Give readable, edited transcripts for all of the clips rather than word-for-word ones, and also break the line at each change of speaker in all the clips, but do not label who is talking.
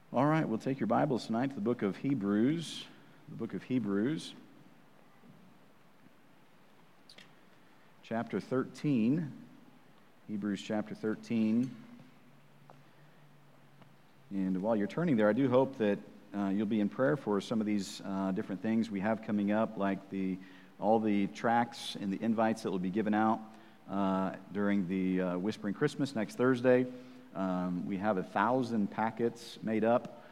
All right, we'll take your Bibles tonight to the book of Hebrews. The book of Hebrews, chapter 13. Hebrews chapter 13. And while you're turning there, I do hope that you'll be in prayer for some of these different things we have coming up, like all the tracts and the invites that will be given out during the Whispering Christmas next Thursday. We have 1,000 packets made up,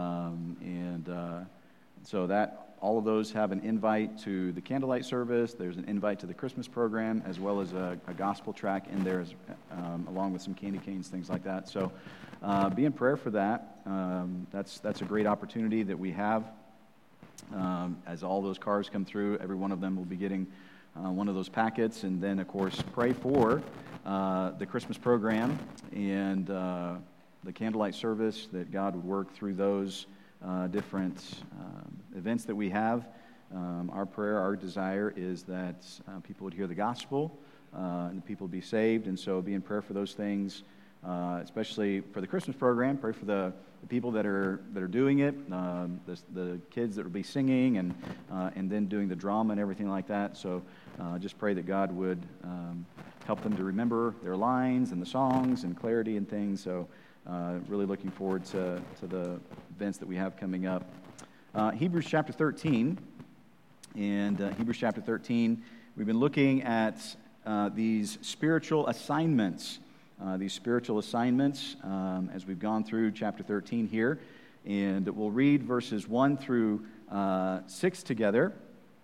so that all of those have an invite to the candlelight service. There's an invite to the Christmas program, as well as a gospel track in there, along with some candy canes, things like that. So be in prayer for that. That's a great opportunity that we have. As all those cars come through, every one of them will be getting one of those packets. And then, of course, pray for the Christmas program and the candlelight service, that God would work through those different events that we have. Our prayer, our desire is that people would hear the gospel and the people would be saved. And so be in prayer for those things, especially for the Christmas program. Pray for the people that are doing it, the kids that will be singing and then doing the drama and everything like that. So just pray that God would help them to remember their lines and the songs and clarity and things. So really looking forward to the events that we have coming up. Hebrews chapter 13, and Hebrews chapter 13, we've been looking at these spiritual assignments. As we've gone through chapter 13 here, and we'll read verses 1 through 6 together,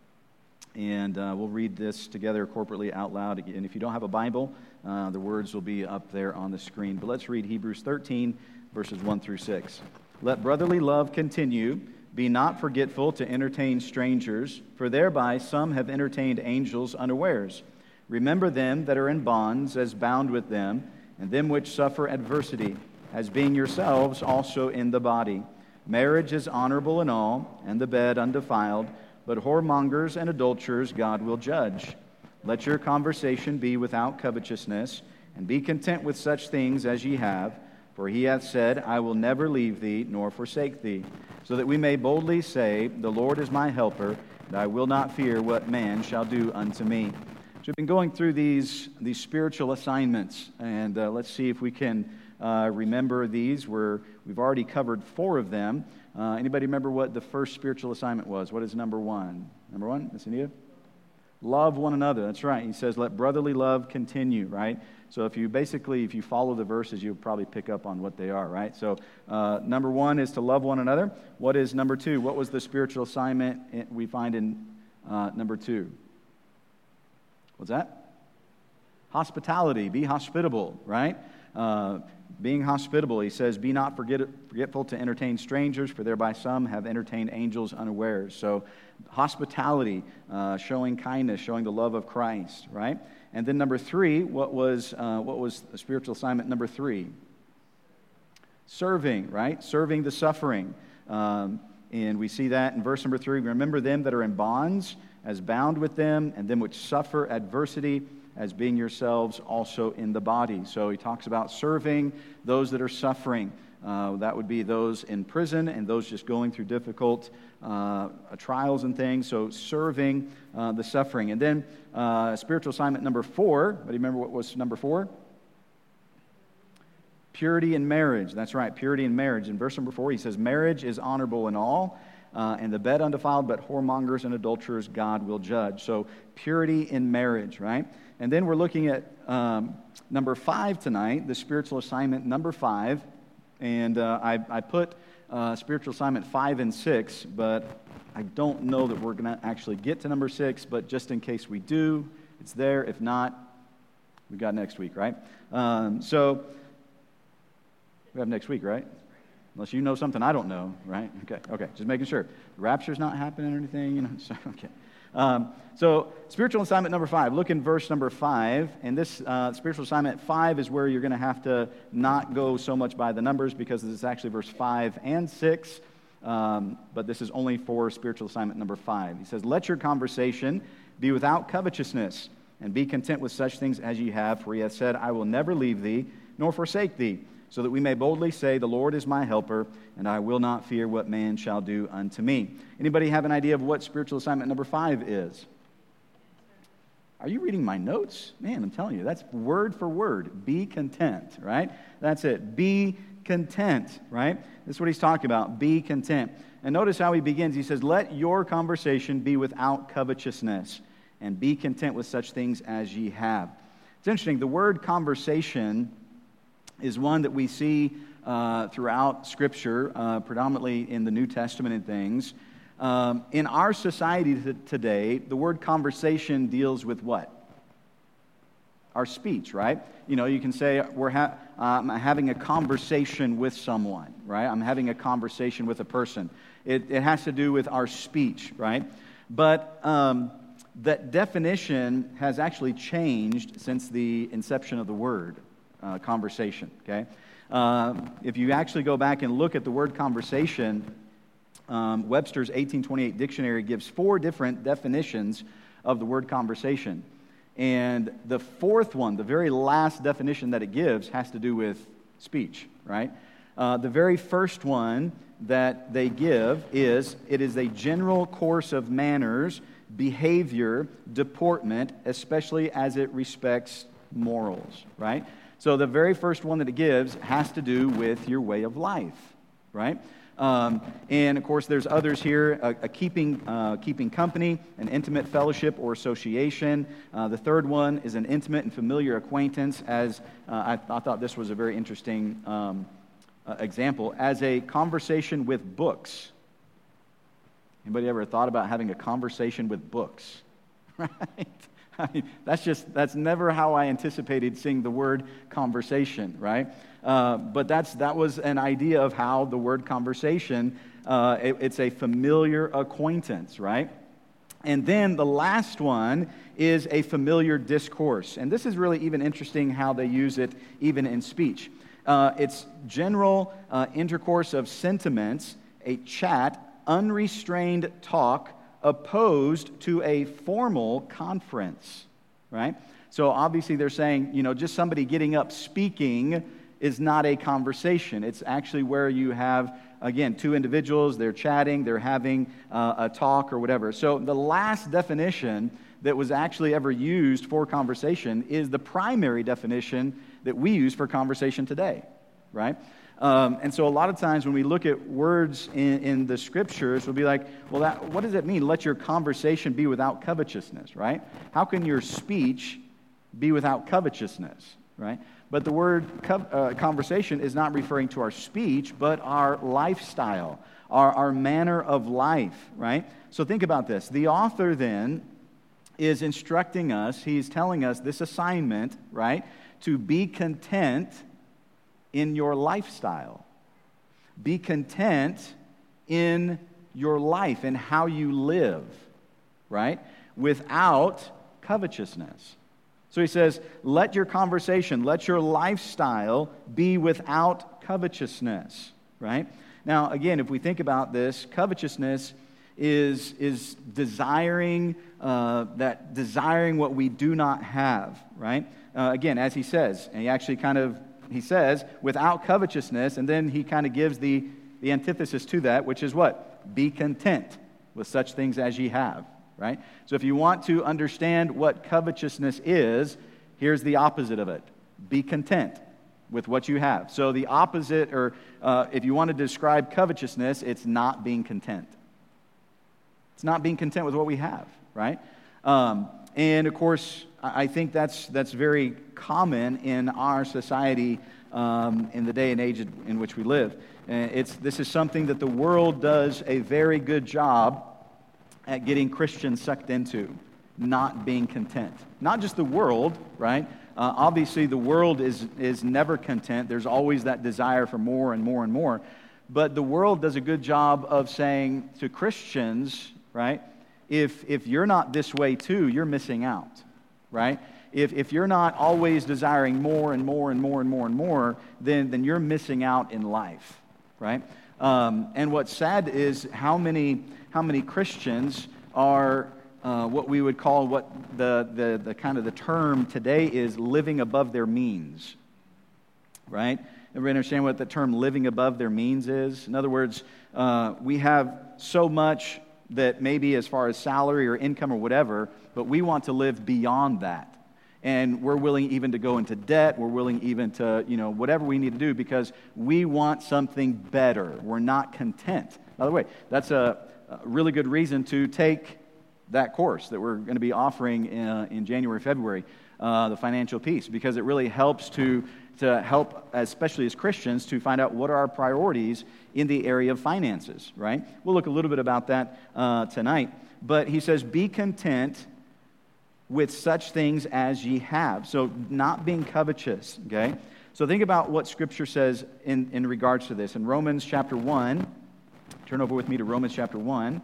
and we'll read this together corporately out loud. And if you don't have a Bible, the words will be up there on the screen. But let's read Hebrews 13, verses 1 through 6. Let brotherly love continue. Be not forgetful to entertain strangers, for thereby some have entertained angels unawares. Remember them that are in bonds, as bound with them, and them which suffer adversity, as being yourselves also in the body. Marriage is honorable in all, and the bed undefiled, but whoremongers and adulterers God will judge. Let your conversation be without covetousness, and be content with such things as ye have, for he hath said, I will never leave thee nor forsake thee, so that we may boldly say, the Lord is my helper, and I will not fear what man shall do unto me. So we've been going through these spiritual assignments, and let's see if we can remember these. We've already covered 4 of them. Anybody remember what the first spiritual assignment was? What is number 1? Number 1, Miss Anita? Love one another. That's right. He says, let brotherly love continue, right? So if you follow the verses, you'll probably pick up on what they are, right? So number 1 is to love one another. What is number 2? What was the spiritual assignment we find in number 2? What's that? Hospitality. Be hospitable, right? Being hospitable, he says, be not forgetful to entertain strangers, for thereby some have entertained angels unawares. So hospitality, showing kindness, showing the love of Christ, right? And then number 3, what was the spiritual assignment number 3? Serving, right? Serving the suffering. And we see that in verse number 3. Remember them that are in bonds, as bound with them, and them which suffer adversity, as being yourselves also in the body. So he talks about serving those that are suffering. That would be those in prison and those just going through difficult trials and things. So serving the suffering. And then spiritual assignment number 4. But remember what was number 4? Purity in marriage. That's right, purity in marriage. In verse number 4, he says, marriage is honorable in all, and the bed undefiled, but whoremongers and adulterers God will judge. So purity in marriage, right? And then we're looking at number 5 tonight, the spiritual assignment number 5. And I put spiritual assignment 5 and 6, but I don't know that we're going to actually get to number 6, but just in case we do, it's there. If not, we got next week, right? So we have next week, right? Unless you know something I don't know, right? Okay, just making sure. The rapture's not happening or anything, so, okay. So spiritual assignment number 5, look in verse number 5, and this spiritual assignment 5 is where you're going to have to not go so much by the numbers, because it's actually verse 5 and 6, but this is only for spiritual assignment number 5. He says, let your conversation be without covetousness, and be content with such things as ye have, for he hath said, I will never leave thee, nor forsake thee. so that we may boldly say, the Lord is my helper, and I will not fear what man shall do unto me. Anybody have an idea of what spiritual assignment number 5 is? Are you reading my notes? Man, I'm telling you, that's word for word. Be content, right? That's it. Be content, right? That's what he's talking about. Be content. And notice how he begins. He says, let your conversation be without covetousness, and be content with such things as ye have. It's interesting. The word conversation is one that we see throughout Scripture, predominantly in the New Testament and things. In our society today, the word conversation deals with what? Our speech, right? You know, you can say, I'm having a conversation with someone, right? I'm having a conversation with a person. It has to do with our speech, right? But that definition has actually changed since the inception of the word conversation, okay? If you actually go back and look at the word conversation, Webster's 1828 dictionary gives 4 different definitions of the word conversation. And the 4th one, the very last definition that it gives, has to do with speech, right? The very first one that they give is, it is a general course of manners, behavior, deportment, especially as it respects morals, right? So the very first one that it gives has to do with your way of life, right? And of course, there's others here: a keeping company, an intimate fellowship or association. The third one is an intimate and familiar acquaintance. As I thought this was a very interesting example, as a conversation with books. Anybody ever thought about having a conversation with books? Right? I mean, that's never how I anticipated seeing the word conversation, right? But that was an idea of how the word conversation, it's a familiar acquaintance, right? And then the last one is a familiar discourse. And this is really even interesting how they use it even in speech. It's general intercourse of sentiments, a chat, unrestrained talk, opposed to a formal conference, right? So obviously they're saying, just somebody getting up speaking is not a conversation. It's actually where you have, again, 2 individuals, they're chatting, they're having a talk or whatever. So the last definition that was actually ever used for conversation is the primary definition that we use for conversation today, right? And so a lot of times when we look at words in the Scriptures, we'll be like, well, what does it mean? Let your conversation be without covetousness, right? How can your speech be without covetousness, right? But the word conversation is not referring to our speech, but our lifestyle, our manner of life, right? So think about this. The author then is instructing us, he's telling us this assignment, right, to be content in your lifestyle. Be content in your life and how you live, right, without covetousness. So he says, let your conversation, let your lifestyle be without covetousness, right? Now, again, if we think about this, covetousness is desiring desiring what we do not have, right? Again, as he says, and he says, without covetousness, and then he kind of gives the antithesis to that, which is what? Be content with such things as ye have, right? So if you want to understand what covetousness is, here's the opposite of it. Be content with what you have. So the opposite, or if you want to describe covetousness, it's not being content. It's not being content with what we have, right? And of course, I think that's very common in our society in the day and age in which we live. This is something that the world does a very good job at getting Christians sucked into, not being content. Not just the world, right? Obviously, the world is never content. There's always that desire for more and more and more. But the world does a good job of saying to Christians, right, if you're not this way too, you're missing out, right? If you're not always desiring more and more and more and more and more, then you're missing out in life, right? And what's sad is how many Christians are what we would call what the kind of the term today is living above their means, right? Everybody understand what the term living above their means is? In other words, we have so much that maybe as far as salary or income or whatever, but we want to live beyond that. And we're willing even to go into debt. We're willing even to, whatever we need to do because we want something better. We're not content. By the way, that's a really good reason to take that course that we're going to be offering in January, February, the Financial Peace, because it really helps to help, especially as Christians, to find out what are our priorities in the area of finances, right? We'll look a little bit about that tonight. But he says, be content with such things as ye have. So not being covetous, okay? So think about what Scripture says in regards to this. In Romans chapter 1, turn over with me to Romans chapter 1.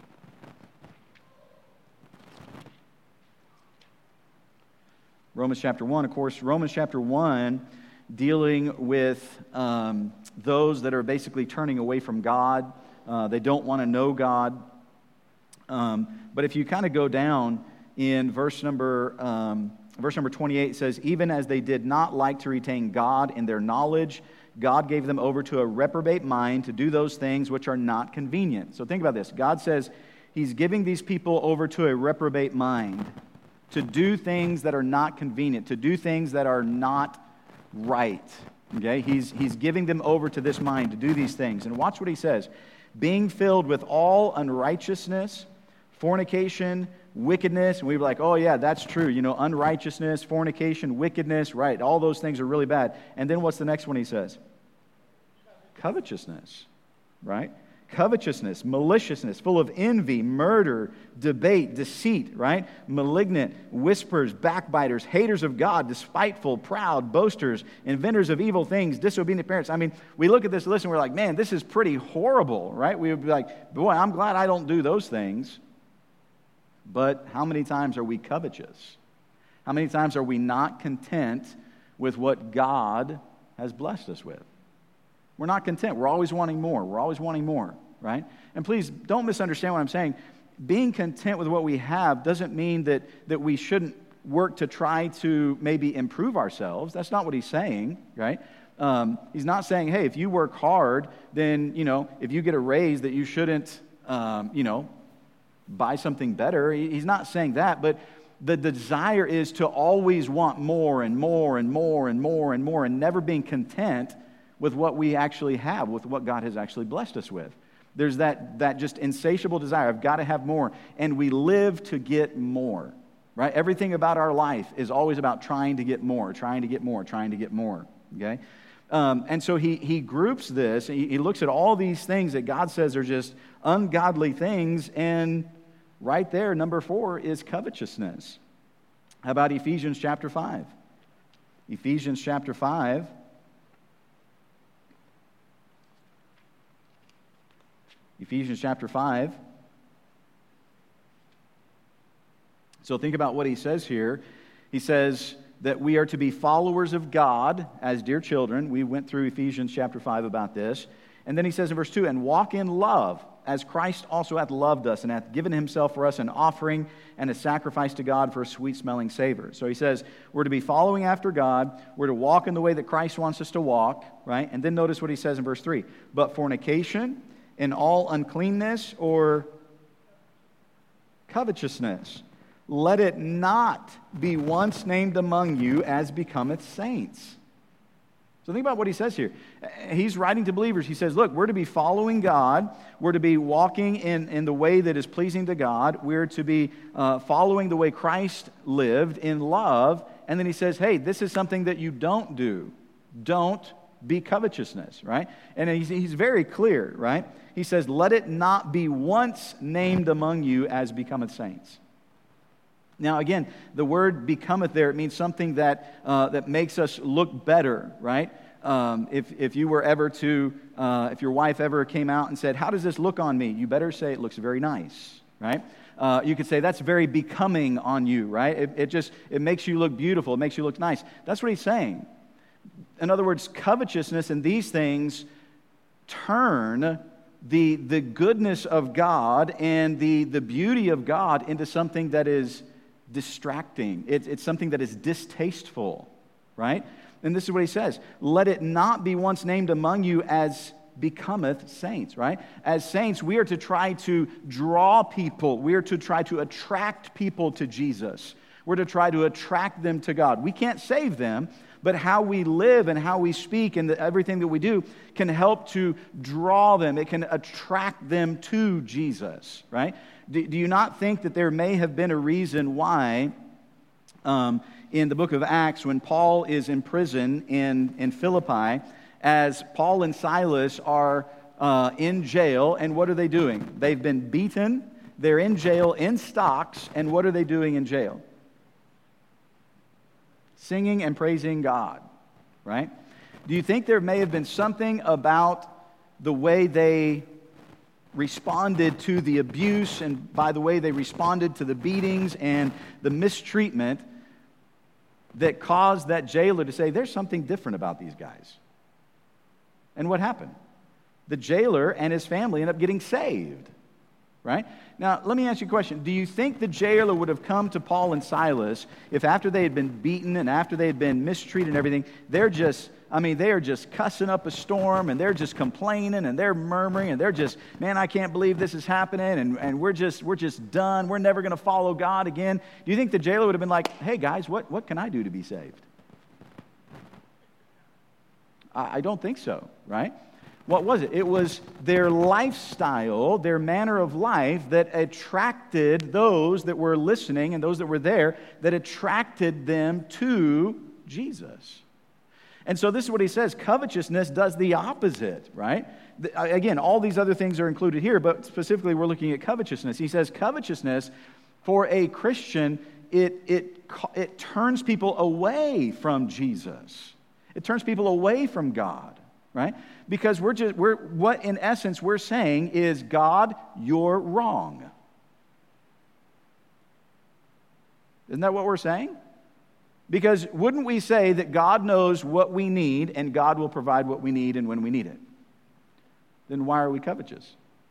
Romans chapter 1, of course, Romans chapter 1 dealing with those that are basically turning away from God. They don't want to know God. But if you kind of go down in verse number 28, it says, even as they did not like to retain God in their knowledge, God gave them over to a reprobate mind to do those things which are not convenient. So think about this. God says he's giving these people over to a reprobate mind to do things that are not convenient, to do things that are not right. Okay? He's giving them over to this mind to do these things. And watch what he says. Being filled with all unrighteousness, fornication, wickedness. And we were like, oh yeah, that's true. Unrighteousness, fornication, wickedness, right. All those things are really bad. And then what's the next one he says? Covetousness, right? Covetousness, maliciousness, full of envy, murder, debate, deceit, right? Malignant, whisperers, backbiters, haters of God, despiteful, proud, boasters, inventors of evil things, disobedient parents. I mean, we look at this list and we're like, man, this is pretty horrible, right? We would be like, boy, I'm glad I don't do those things. But how many times are we covetous? How many times are we not content with what God has blessed us with? We're not content. We're always wanting more. We're always wanting more, right? And please don't misunderstand what I'm saying. Being content with what we have doesn't mean that we shouldn't work to try to maybe improve ourselves. That's not what he's saying, right? He's not saying, hey, if you work hard, then, if you get a raise that you shouldn't, buy something better. He's not saying that, but the desire is to always want more and more and more and more and more and never being content with what we actually have, with what God has actually blessed us with. There's that just insatiable desire. I've got to have more. And we live to get more, right? Everything about our life is always about trying to get more, trying to get more, trying to get more, okay? And so he groups this. He looks at all these things that God says are just ungodly things, and right there, number 4 is covetousness. How about Ephesians chapter 5? Ephesians chapter 5. Ephesians chapter 5. So think about what he says here. He says that we are to be followers of God as dear children. We went through Ephesians chapter 5 about this. And then he says in verse 2, and walk in love, as Christ also hath loved us, and hath given himself for us an offering and a sacrifice to God for a sweet-smelling savor. So he says we're to be following after God. We're to walk in the way that Christ wants us to walk, right? And then notice what he says in verse 3. But fornication and all uncleanness or covetousness, let it not be once named among you as becometh saints. So think about what he says here. He's writing to believers. He says, look, we're to be following God. We're to be walking in the way that is pleasing to God. We're to be following the way Christ lived in love. And then he says, hey, this is something that you don't do. Don't be covetousness, right? And he's very clear, right? He says, let it not be once named among you as becometh saints. Now, again, the word becometh there, it means something that makes us look better, right? If you were ever to, if your wife ever came out and said, how does this look on me? You better say it looks very nice, right? You could say that's very becoming on you, right? It makes you look beautiful. It makes you look nice. That's what he's saying. In other words, covetousness and these things turn the goodness of God and the beauty of God into something that is distracting. It's something that is distasteful, right? And this is what he says, let it not be once named among you as becometh saints, right? As saints, we are to try to draw people. We are to try to attract people to Jesus. We're to try to attract them to God. We can't save them, but how we live and how we speak and everything that we do can help to draw them. It can attract them to Jesus, right? Do you not think that there may have been a reason why in the book of Acts, when Paul is in prison in Philippi, as Paul and Silas are in jail, and what are they doing? They've been beaten, they're in jail in stocks, and what are they doing in jail? Singing and praising God, right? Do you think there may have been something about the way they responded to the abuse and by the way they responded to the beatings and the mistreatment that caused that jailer to say, there's something different about these guys? And what happened? The jailer and his family end up getting saved, right? Now, let me ask you a question. Do you think the jailer would have come to Paul and Silas if after they had been beaten and after they had been mistreated and everything, they are just cussing up a storm and they're just complaining and they're murmuring and they're just, man, I can't believe this is happening and we're just done. We're never going to follow God again. Do you think the jailer would have been like, hey guys, what can I do to be saved? I don't think so, right? What was it? It was their lifestyle, their manner of life that attracted those that were listening and those that were there, that attracted them to Jesus. And so this is what he says, covetousness does the opposite, right? Again, all these other things are included here, but specifically we're looking at covetousness. He says covetousness for a Christian, it turns people away from Jesus. It turns people away from God, right? Because what in essence we're saying is, God, you're wrong. Isn't that what we're saying? Because wouldn't we say that God knows what we need and God will provide what we need and when we need it? Then why are we covetous?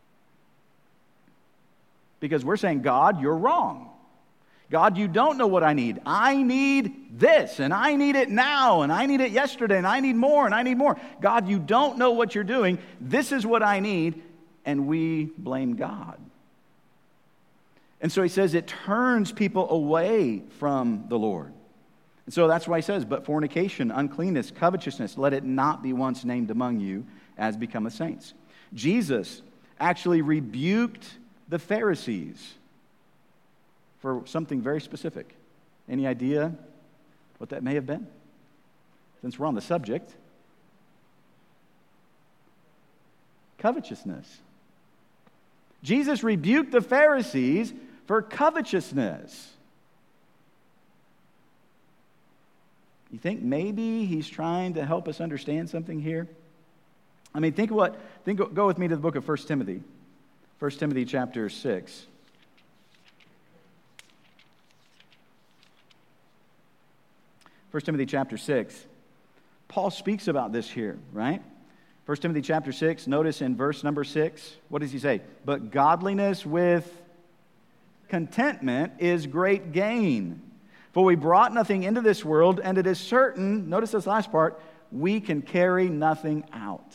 Because we're saying, God, you're wrong. God, you don't know what I need. I need this, and I need it now, and I need it yesterday, and I need more, and I need more. God, you don't know what you're doing. This is what I need, and we blame God. And so he says it turns people away from the Lord. And so that's why he says, but fornication, uncleanness, covetousness, let it not be once named among you as becometh saints. Jesus actually rebuked the Pharisees for something very specific. Any idea what that may have been? Since we're on the subject. Covetousness. Jesus rebuked the Pharisees for covetousness. You think maybe he's trying to help us understand something here? I mean, go with me to the book of 1 Timothy. 1 Timothy chapter 6. 1 Timothy chapter 6, Paul speaks about this here, right? 1 Timothy chapter 6, notice in verse number 6, what does he say? But godliness with contentment is great gain. For we brought nothing into this world, and it is certain, notice this last part, we can carry nothing out.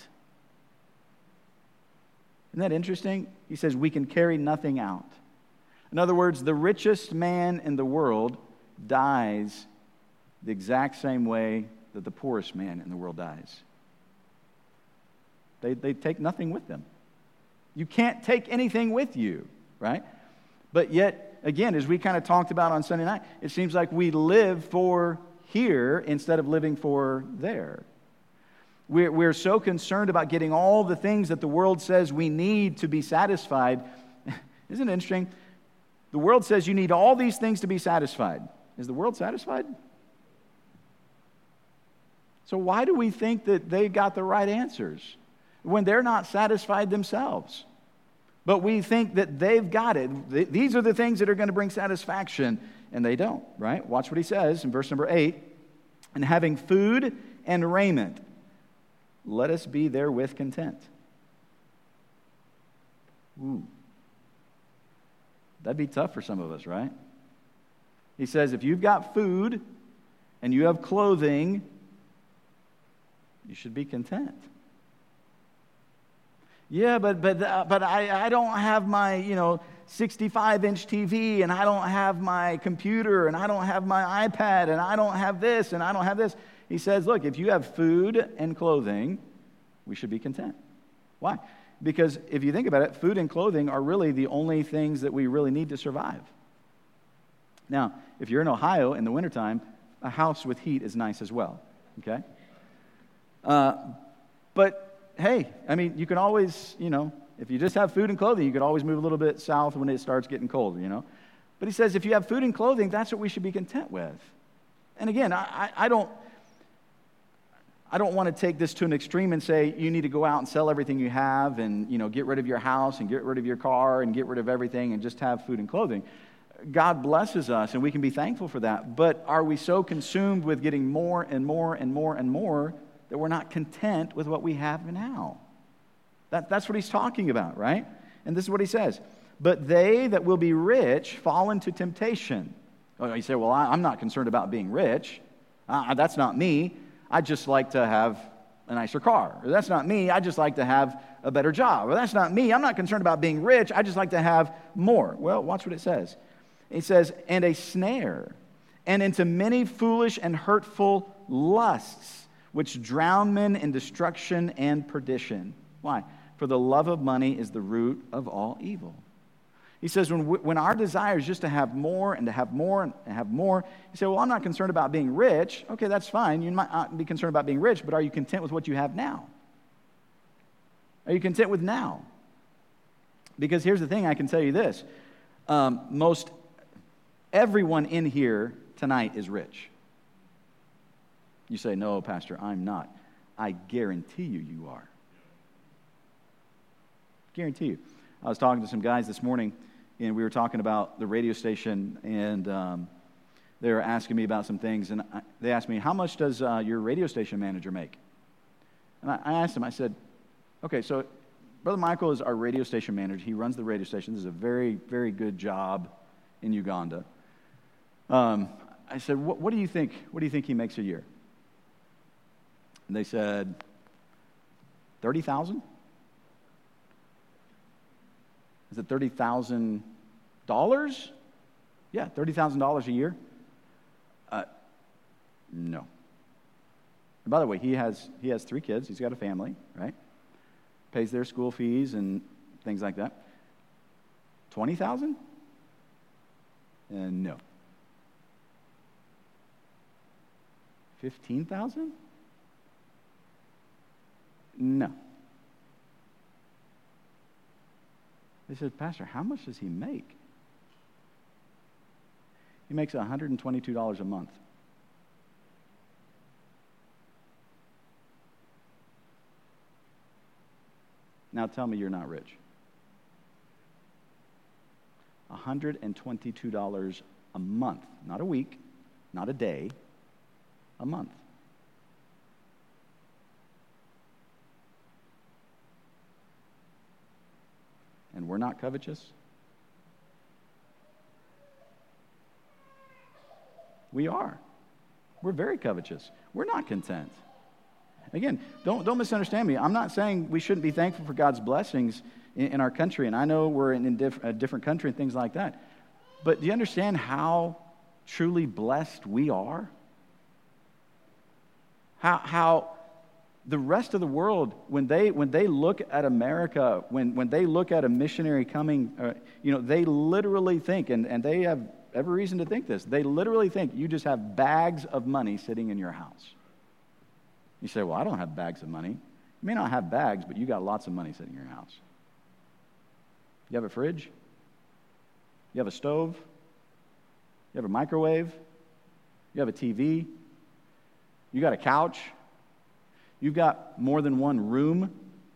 Isn't that interesting? He says we can carry nothing out. In other words, the richest man in the world dies the exact same way that the poorest man in the world dies. They take nothing with them. You can't take anything with you, right? But yet, again, as we kind of talked about on Sunday night, it seems like we live for here instead of living for there. We're so concerned about getting all the things that the world says we need to be satisfied. Isn't it interesting? The world says you need all these things to be satisfied. Is the world satisfied? So why do we think that they got the right answers when they're not satisfied themselves? But we think that they've got it. These are the things that are going to bring satisfaction, and they don't, right? Watch what he says in verse number 8. And having food and raiment, let us be therewith content. Ooh. That'd be tough for some of us, right? He says if you've got food and you have clothing You should be content. Yeah, but I don't have my, 65-inch TV, and I don't have my computer, and I don't have my iPad, and I don't have this, and I don't have this. He says, look, if you have food and clothing, we should be content. Why? Because if you think about it, food and clothing are really the only things that we really need to survive. Now, if you're in Ohio in the wintertime, a house with heat is nice as well, okay? But, hey, I mean, you can always, if you just have food and clothing, you could always move a little bit south when it starts getting cold, But he says if you have food and clothing, that's what we should be content with. And again, I don't want to take this to an extreme and say you need to go out and sell everything you have and, get rid of your house and get rid of your car and get rid of everything and just have food and clothing. God blesses us, and we can be thankful for that. But are we so consumed with getting more and more and more and more that we're not content with what we have now? That's what he's talking about, right? And this is what he says. But they that will be rich fall into temptation. Oh, you say, well, I'm not concerned about being rich. That's not me. I just like to have a nicer car. Or that's not me. I just like to have a better job. Or that's not me. I'm not concerned about being rich. I just like to have more. Well, watch what it says. It says, and a snare, and into many foolish and hurtful lusts, which drown men in destruction and perdition. Why? For the love of money is the root of all evil. He says when our desire is just to have more and to have more and have more, you say, well, I'm not concerned about being rich. Okay, that's fine. You might not be concerned about being rich, but are you content with what you have now? Are you content with now? Because here's the thing, I can tell you this. Most everyone in here tonight is rich. You say, no, Pastor, I'm not. I guarantee you are. Guarantee you. I was talking to some guys this morning, and we were talking about the radio station, and they were asking me about some things, and they asked me, how much does your radio station manager make? And I asked him, I said, okay, so Brother Michael is our radio station manager. He runs the radio station. This is a very, very good job in Uganda. I said, what do you think? What do you think he makes a year? And they said, $30,000? Is it $30,000? Yeah, $30,000 a year? No. And by the way, he has 3 kids. He's got a family, right? Pays their school fees and things like that. $20,000? No. $15,000? No. They said, Pastor, how much does he make? He makes $122 a month. Now tell me you're not rich. $122 a month, not a week, not a day, a month. And we're not covetous? We are. We're very covetous. We're not content. Again, don't misunderstand me. I'm not saying we shouldn't be thankful for God's blessings in our country, and I know we're in a different country and things like that. But do you understand how truly blessed we are? How the rest of the world, when they look at America, when they look at a missionary coming, they literally think, and they have every reason to think this, they literally think you just have bags of money sitting in your house. You say, well, I don't have bags of money. You may not have bags, but you got lots of money sitting in your house. You have a fridge? You have a stove? You have a microwave? You have a TV? You got a couch? You've got more than one room?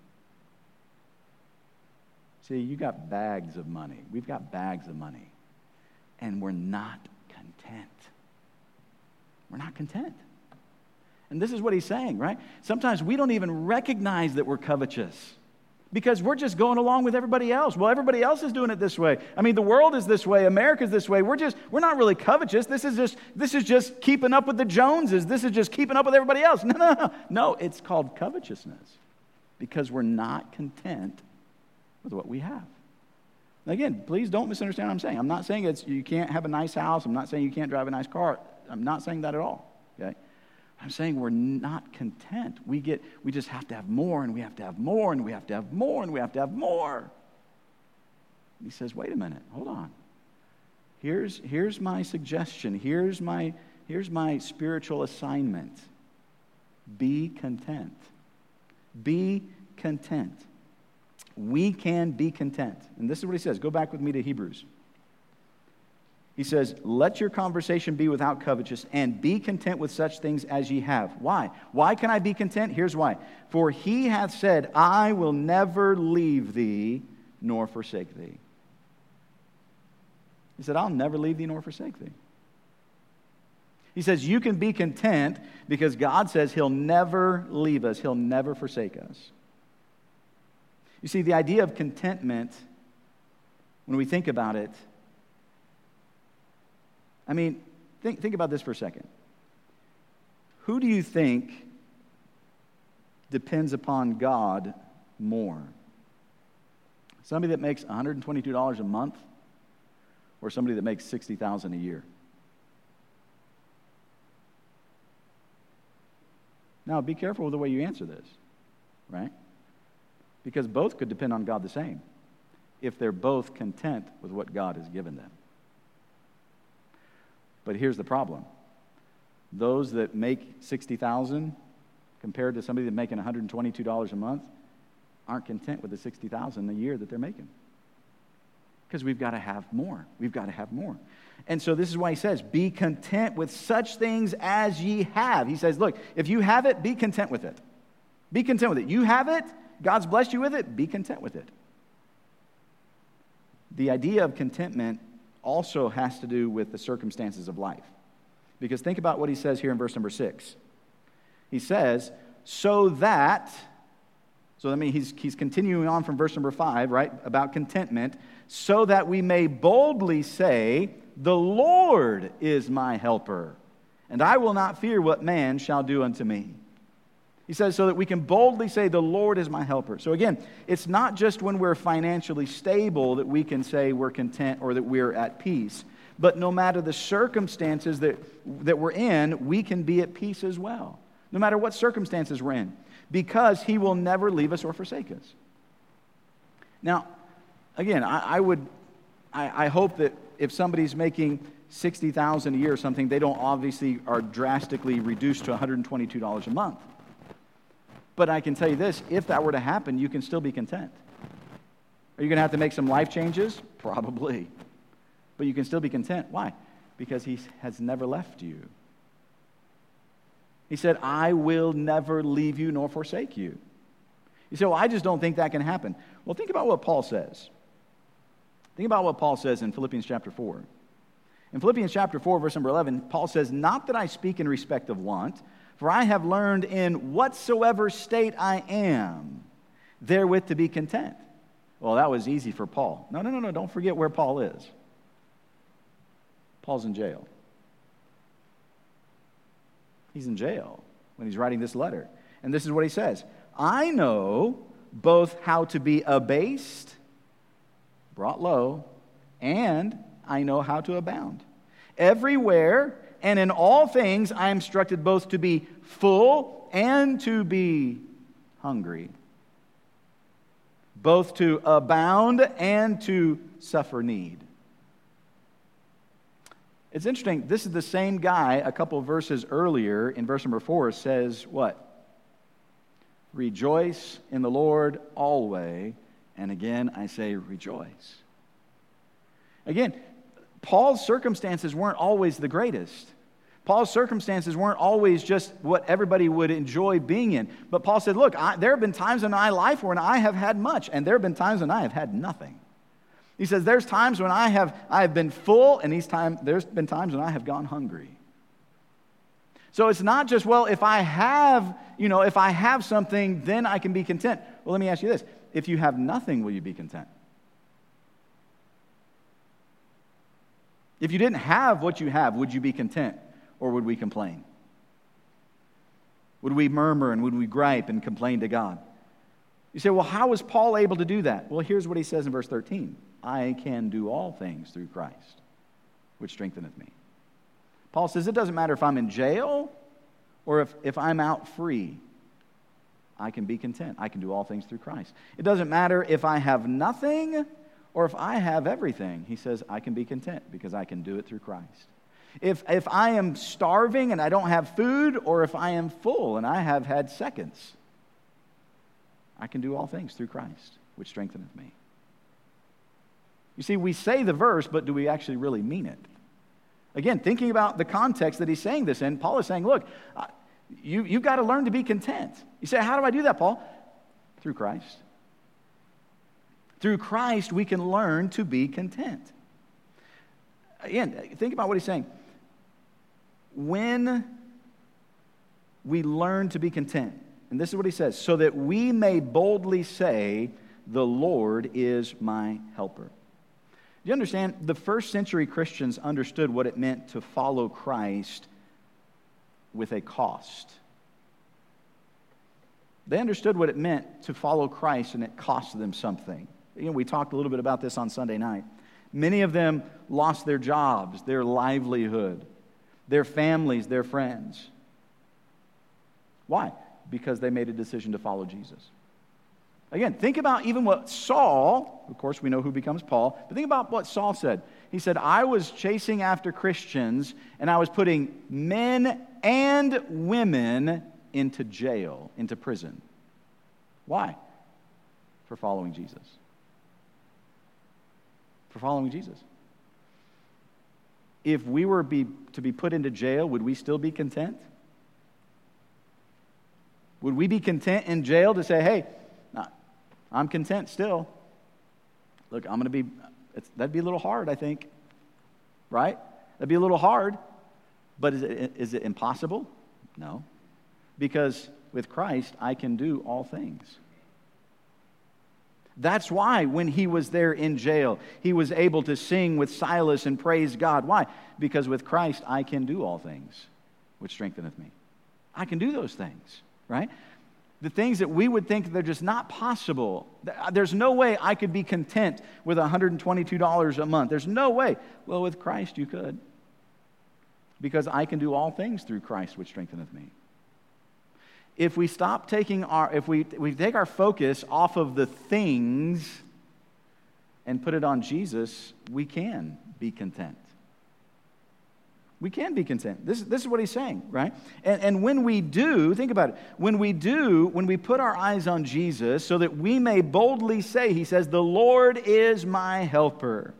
See, you got bags of money. We've got bags of money. And we're not content. We're not content. And this is what he's saying, right? Sometimes we don't even recognize that we're covetous. Because we're just going along with everybody else. Well, everybody else is doing it this way. I mean, the world is this way. America's this way. We're not really covetous. This is just keeping up with the Joneses. This is just keeping up with everybody else. No, it's called covetousness because we're not content with what we have. Again, please don't misunderstand what I'm saying. I'm not saying you can't have a nice house. I'm not saying you can't drive a nice car. I'm not saying that at all, okay? I'm saying we're not content. We just have to have more, and we have to have more, and we have to have more, and we have to have more. He says, wait a minute, hold on. Here's my suggestion. Here's my spiritual assignment. Be content. Be content. We can be content. And this is what he says. Go back with me to Hebrews. He says, let your conversation be without covetousness, and be content with such things as ye have. Why? Why can I be content? Here's why. For he hath said, I will never leave thee nor forsake thee. He said, I'll never leave thee nor forsake thee. He says, you can be content because God says he'll never leave us. He'll never forsake us. You see, the idea of contentment, when we think about it, I mean, think about this for a second. Who do you think depends upon God more? Somebody that makes $122 a month or somebody that makes $60,000 a year? Now, be careful with the way you answer this, right? Because both could depend on God the same if they're both content with what God has given them. But here's the problem. Those that make $60,000 compared to somebody that's making $122 a month aren't content with the $60,000 a year that they're making. Because we've got to have more. We've got to have more. And so this is why he says, be content with such things as ye have. He says, look, if you have it, be content with it. Be content with it. You have it. God's blessed you with it. Be content with it. The idea of contentment also has to do with the circumstances of life. Because think about what he says here in verse number 6. He says, that means he's continuing on from verse number 5, right, about contentment, so that we may boldly say, the Lord is my helper, and I will not fear what man shall do unto me. He says so that we can boldly say, the Lord is my helper. So again, it's not just when we're financially stable that we can say we're content or that we're at peace. But no matter the circumstances that we're in, we can be at peace as well. No matter what circumstances we're in. Because he will never leave us or forsake us. Now, again, I hope that if somebody's making $60,000 a year or something, they don't obviously are drastically reduced to $122 a month. But I can tell you this, if that were to happen, you can still be content. Are you going to have to make some life changes? Probably. But you can still be content. Why? Because he has never left you. He said, I will never leave you nor forsake you. You say, well, I just don't think that can happen. Well, think about what Paul says. Think about what Paul says in Philippians chapter 4. In Philippians chapter 4, verse number 11, Paul says, not that I speak in respect of want, for I have learned in whatsoever state I am, therewith to be content. Well, that was easy for Paul. No, don't forget where Paul is. Paul's in jail. He's in jail when he's writing this letter. And this is what he says. I know both how to be abased, brought low, and I know how to abound. Everywhere and in all things I am instructed both to be full and to be hungry, both to abound and to suffer need. It's interesting, this is the same guy a couple verses earlier in verse number 4 says what? Rejoice in the Lord always, and again I say rejoice. Again, Paul's circumstances weren't always the greatest. Paul's circumstances weren't always just what everybody would enjoy being in. But Paul said, look, there have been times in my life when I have had much, and there have been times when I have had nothing. He says, there's times when I have been full, and there's been times when I have gone hungry. So it's not just, well, if I have something, then I can be content. Well, let me ask you this. if you have nothing, will you be content? If you didn't have what you have, would you be content, or would we complain? Would we murmur and would we gripe and complain to God? You say, well, how was Paul able to do that? Well, here's what he says in verse 13. I can do all things through Christ, which strengtheneth me. Paul says, it doesn't matter if I'm in jail or if I'm out free. I can be content. I can do all things through Christ. It doesn't matter if I have nothing or if I have everything. He says, I can be content because I can do it through Christ. If I am starving and I don't have food, or if I am full and I have had seconds, I can do all things through Christ, which strengtheneth me. You see, we say the verse, but do we actually really mean it? Again, thinking about the context that he's saying this in, Paul is saying, look, you've got to learn to be content. You say, how do I do that, Paul? Through Christ. Through Christ, we can learn to be content. Again, think about what he's saying. When we learn to be content, and this is what he says, so that we may boldly say, the Lord is my helper. Do you understand? The first century Christians understood what it meant to follow Christ with a cost. They understood what it meant to follow Christ, and it cost them something. We talked a little bit about this on Sunday night. Many of them lost their jobs, their livelihood, their families, their friends. Why? Because they made a decision to follow Jesus. Again, think about even what Saul, of course we know who becomes Paul, but think about what Saul said. He said, I was chasing after Christians, and I was putting men and women into jail, into prison. Why? For following Jesus. For following Jesus. If we were to be put into jail, would we still be content? Would we be content in jail to say, hey, I'm content still. Look, that'd be a little hard, I think. Right? That'd be a little hard. But is it impossible? No. Because with Christ, I can do all things. That's why when he was there in jail, he was able to sing with Silas and praise God. Why? Because with Christ, I can do all things, which strengtheneth me. I can do those things, right? The things that we would think they're just not possible. There's no way I could be content with $122 a month. There's no way. Well, with Christ, you could. Because I can do all things through Christ, which strengtheneth me. If we stop taking if we take our focus off of the things and put it on Jesus, we can be content. We can be content. This is what he's saying, right? And when we do, think about it. When we put our eyes on Jesus so that we may boldly say, he says, the Lord is my helper.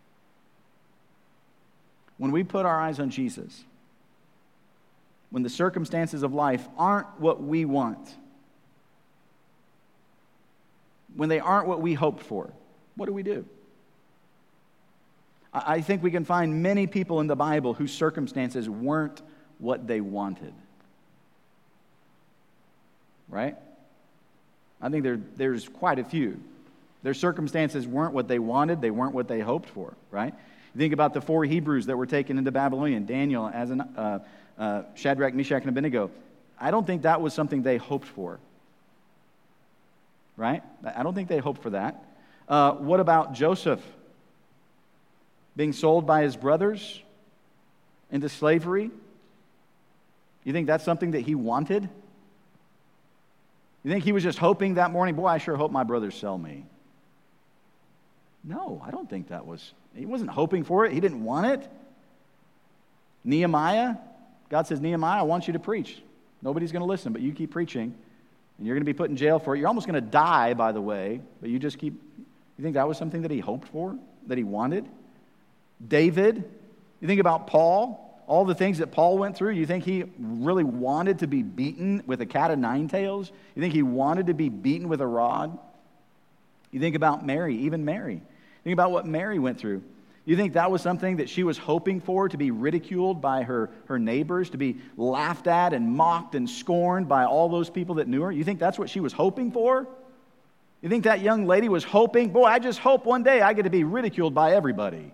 When we put our eyes on Jesus, when the circumstances of life aren't what we want, when they aren't what we hoped for, what do? I think we can find many people in the Bible whose circumstances weren't what they wanted. Right? I think there's quite a few. Their circumstances weren't what they wanted, they weren't what they hoped for, right? You think about the 4 Hebrews that were taken into Babylon, Daniel, Shadrach, Meshach, and Abednego. I don't think that was something they hoped for. Right? I don't think they hoped for that. What about Joseph being sold by his brothers into slavery? You think that's something that he wanted? You think he was just hoping that morning, boy, I sure hope my brothers sell me? No, I don't think he wasn't hoping for it. He didn't want it. Nehemiah, God says, Nehemiah, I want you to preach. Nobody's going to listen, but you keep preaching, and you're going to be put in jail for it. You're almost going to die, by the way, but you just keep. You think that was something that he hoped for, that he wanted? David, you think about Paul, all the things that Paul went through, you think he really wanted to be beaten with a cat of 9 tails? You think he wanted to be beaten with a rod? You think about Mary, even Mary. Think about what Mary went through. You think that was something that she was hoping for, to be ridiculed by her neighbors, to be laughed at and mocked and scorned by all those people that knew her? You think that's what she was hoping for? You think that young lady was hoping, boy, I just hope one day I get to be ridiculed by everybody?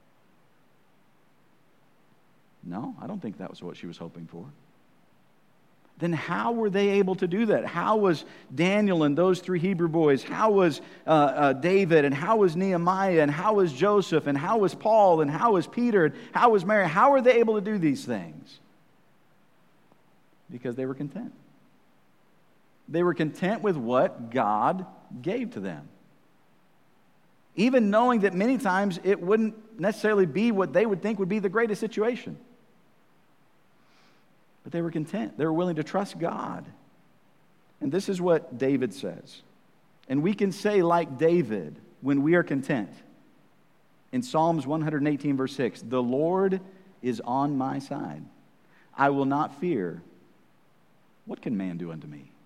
No, I don't think that was what she was hoping for. Then how were they able to do that? How was Daniel and those three Hebrew boys? How was David? And how was Nehemiah? And how was Joseph? And how was Paul? And how was Peter? And how was Mary? How were they able to do these things? Because they were content. They were content with what God gave to them. Even knowing that many times it wouldn't necessarily be what they would think would be the greatest situation. But they were content. They were willing to trust God. And this is what David says. And we can say like David when we are content. In Psalms 118 verse 6, the Lord is on my side. I will not fear. What can man do unto me?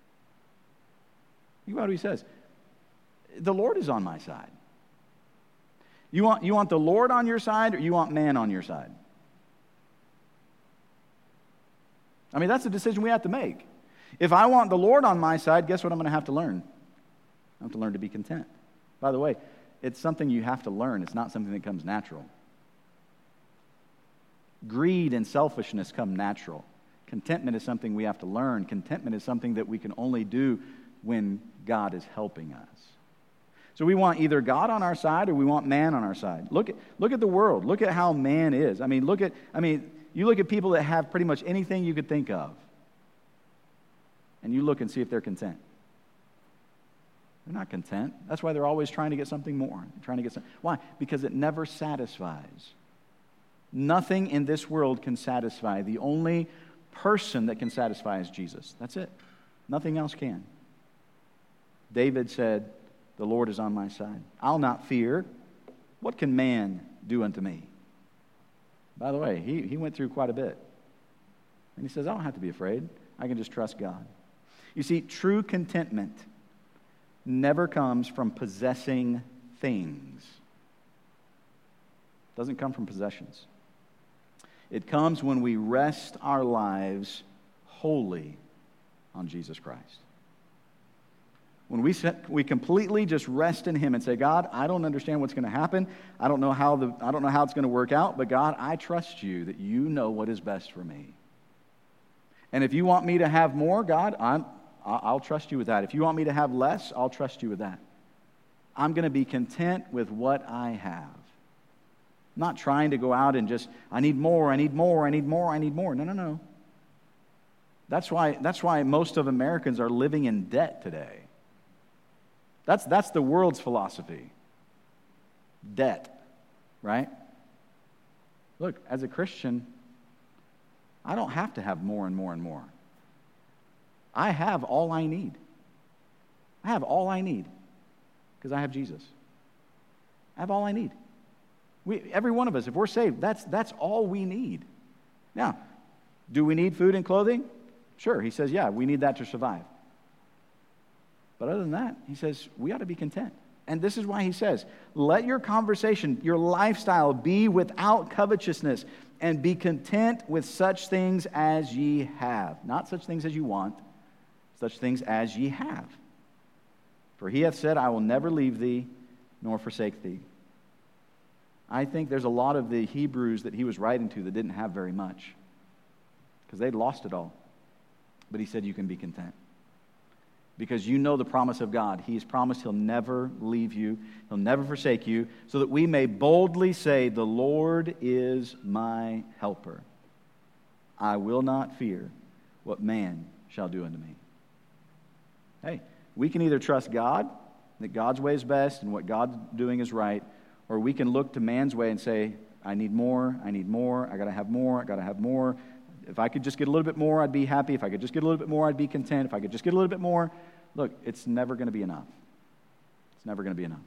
Think about what he says. The Lord is on my side. You want the Lord on your side, or you want man on your side? I mean, that's a decision we have to make. If I want the Lord on my side, guess what I'm going to have to learn? I have to learn to be content. By the way, it's something you have to learn. It's not something that comes natural. Greed and selfishness come natural. Contentment is something we have to learn. Contentment is something that we can only do when God is helping us. So we want either God on our side or we want man on our side. Look at the world. Look at how man is. You look at people that have pretty much anything you could think of, and you look and see if they're content. They're not content. That's why they're always trying to get something more. Why? Because it never satisfies. Nothing in this world can satisfy. The only person that can satisfy is Jesus. That's it. Nothing else can. David said, the Lord is on my side. I'll not fear. What can man do unto me? By the way, he went through quite a bit. And he says, I don't have to be afraid. I can just trust God. You see, true contentment never comes from possessing things. It doesn't come from possessions. It comes when we rest our lives wholly on Jesus Christ. When we completely just rest in Him and say, God, I don't understand what's going to happen. I don't know how it's going to work out, but God, I trust you that you know what is best for me. And if you want me to have more, God, I'll trust you with that. If you want me to have less, I'll trust you with that. I'm going to be content with what I have. I'm not trying to go out and just, I need more. No. That's why most of Americans are living in debt today. That's the world's philosophy. Debt, right? Look, as a Christian, I don't have to have more and more and more. I have all I need. I have all I need because I have Jesus. I have all I need. Every one of us, if we're saved, that's all we need. Now, do we need food and clothing? Sure, he says, yeah, we need that to survive. But other than that, he says, we ought to be content. And this is why he says, let your conversation, your lifestyle be without covetousness, and be content with such things as ye have. Not such things as you want, such things as ye have. For he hath said, I will never leave thee, nor forsake thee. I think there's a lot of the Hebrews that he was writing to that didn't have very much, because they'd lost it all. But he said, you can be content. Because you know the promise of God. He has promised He'll never leave you. He'll never forsake you. So that we may boldly say, the Lord is my helper. I will not fear what man shall do unto me. Hey, we can either trust God, that God's way is best and what God's doing is right, or we can look to man's way and say, I need more, I got to have more. If I could just get a little bit more, I'd be happy. If I could just get a little bit more, I'd be content. If I could just get a little bit more, look, it's never going to be enough. It's never going to be enough.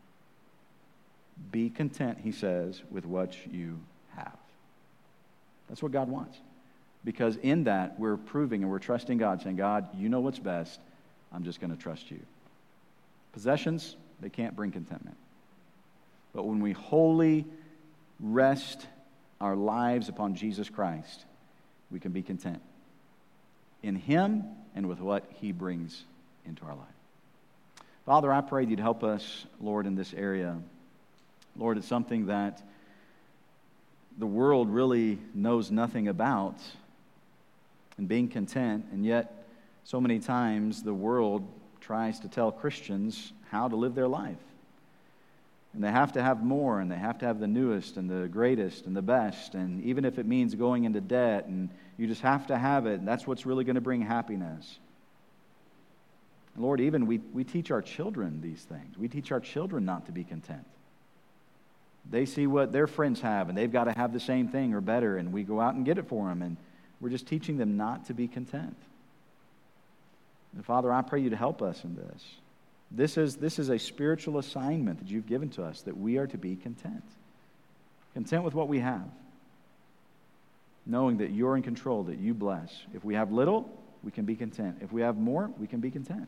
Be content, he says, with what you have. That's what God wants. Because in that, we're proving and we're trusting God, saying, God, you know what's best. I'm just going to trust you. Possessions, they can't bring contentment. But when we wholly rest our lives upon Jesus Christ, we can be content in Him and with what He brings into our life. Father, I pray you'd help us, Lord, in this area. Lord, it's something that the world really knows nothing about, and being content, and yet so many times the world tries to tell Christians how to live their life. And they have to have more, and they have to have the newest and the greatest and the best, and even if it means going into debt, and you just have to have it, and that's what's really going to bring happiness. Lord, even we teach our children these things. We teach our children not to be content. They see what their friends have, and they've got to have the same thing or better, and we go out and get it for them, and we're just teaching them not to be content. And Father, I pray you to help us in this. This is a spiritual assignment that you've given to us, that we are to be content. Content with what we have, knowing that you're in control, that you bless. If we have little, we can be content. If we have more, we can be content.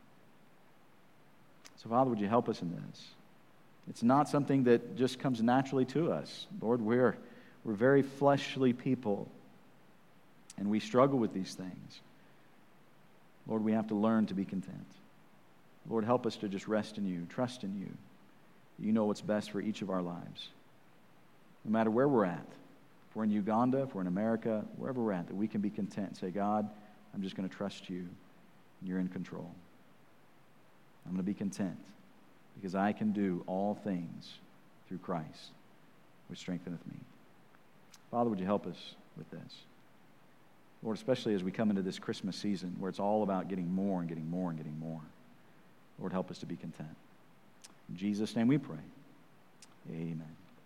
So Father, would you help us in this? It's not something that just comes naturally to us. Lord, we're very fleshly people, and we struggle with these things. Lord, we have to learn to be content. Lord, help us to just rest in you, trust in you. You know what's best for each of our lives. No matter where we're at, if we're in Uganda, if we're in America, wherever we're at, that we can be content and say, God, I'm just going to trust you, and you're in control. I'm going to be content because I can do all things through Christ, which strengtheneth me. Father, would you help us with this? Lord, especially as we come into this Christmas season where it's all about getting more and getting more and getting more. Lord, help us to be content. In Jesus' name we pray. Amen.